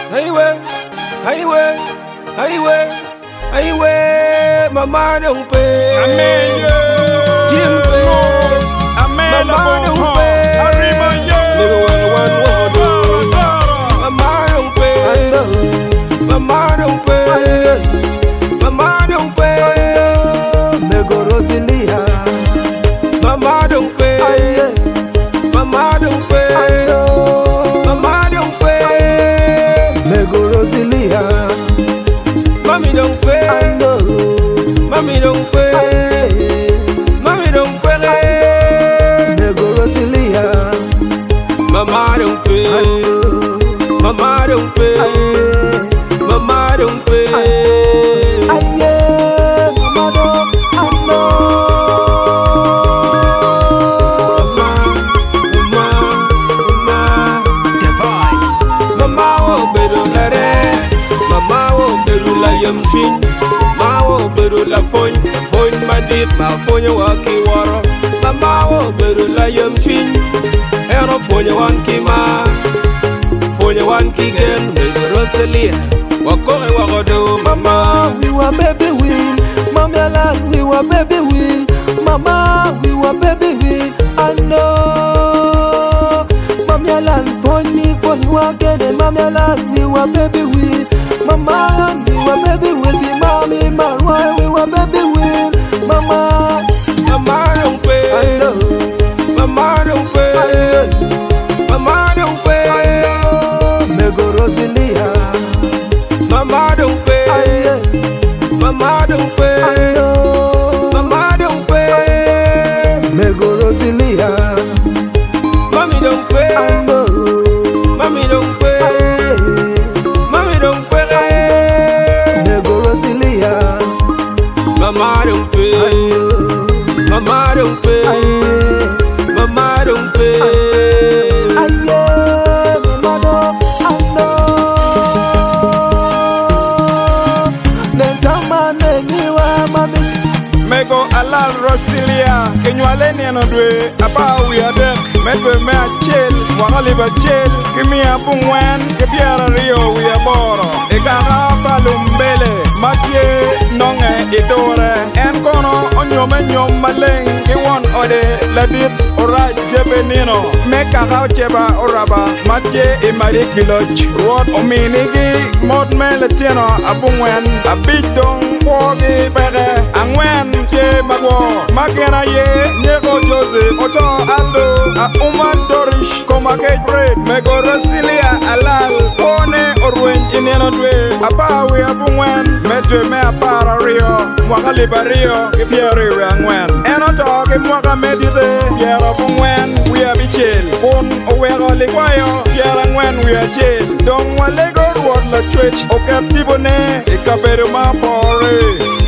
highway, highway, highway, highway. Mama don't pay. Amen. Team pay. Amen. Mama don't Mama pay. Never one word. Mama don't pay. Mama don't pay. Mama don't pay. Nego Rosilia. Mama don't pay. Mama don't pay. Mama don't pay. Nego Rosilia. Mommy don't pay. Mommy don't pay. Mommy don't pay. Nego Rosilia. Mama don't pay. Mama don't pay. Mama don't pay. Aye, mama don't. Ma wo beru la foñ ma dit ma foño wa ki woro ma wo beru la yam fin ero foño wan ki ma foño wan ki gen beru Rosalia wa ko e wa godo mama We were baby wheel, mama like we were baby wheel, mama we were baby wheel. I know, mama like funny, walk it, mama like we were baby wheel, mama and we were baby wheel. Be mommy, man, why we were baby wheel, mama. Mama don't pay. I know, Mama don't pay. Mama don't pay. Nego Rosilia. Mama don't pay. Mama don't pay. Mama don't pay. Nego Rosilia. Mommy don't pay. Mommy don't pay. Mommy don't pay. Nego Rosilia. Mama don't pay. Mama don't pay. Mama don't pay. Aye, mama don't. I know. Nentama nemiwa mami. Mego alal Rosilia, Kenyuale no dwe, apa we are there, Medwe me a chill, Wahaliba chill, Kimi a bungwen, Kepiara Rio, we are boro, Egara Balumbele, Matye, Nonge, Idore, and Kono, Onyo Maleng, Kiwan Ode, Ladit, Ora Jebenino, Meka Cheba Oraba, Matye, Imari Kiloch, Rod Ominigi, Mod Melatino, Abungwen, a big dong, Pogi, Bere, Angwen, Che Mago, Magena Ye, Nego Jose, Oto Aldo, a Uma Dorish, Komake Bread, Mego Rosilia, Alal, Pone, Orwen, Inenodwe, Abawi Abungwen, Medwe Mea Para Rio, Mwakaliba Rio, Kipiari Rangwen, Enoto, Kimwaka Medite, Piera Bungwen, we are Bichil, Pon, Owero Ligwayo, Piera Ngwen, we are chill, Dong Walego, Word La Twitch, Okaptibone, Ikaberuma Pore.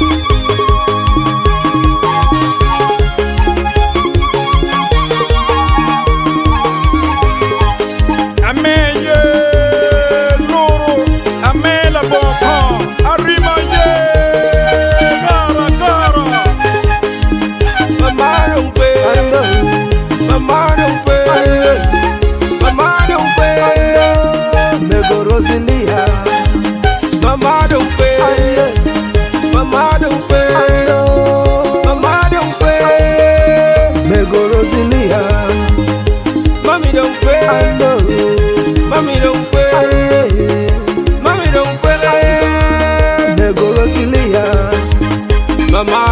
Mama don't pay. Mama don't pay. Mama don't pay. Nego Rosilia. Mommy don't pay. Mommy don't pay. Mommy don't pay. Nego Rosilia. Mama